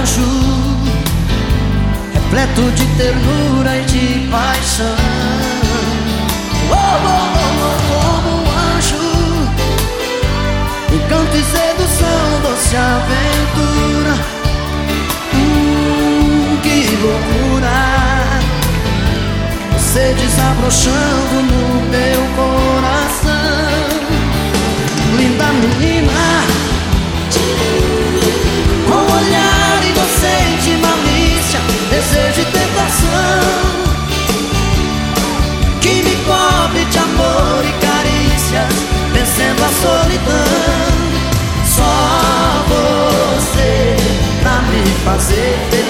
anjo, repleto de ternura e de paixão. Como um anjo, encanto e sedução, doce aventura. Que loucura, você desabrochando no meu coração. Linda menina, com olhar inocente, malícia, desejo e tentação, que me cobre de amor e carícias, vencendo a solidão. Só você pra me fazer feliz.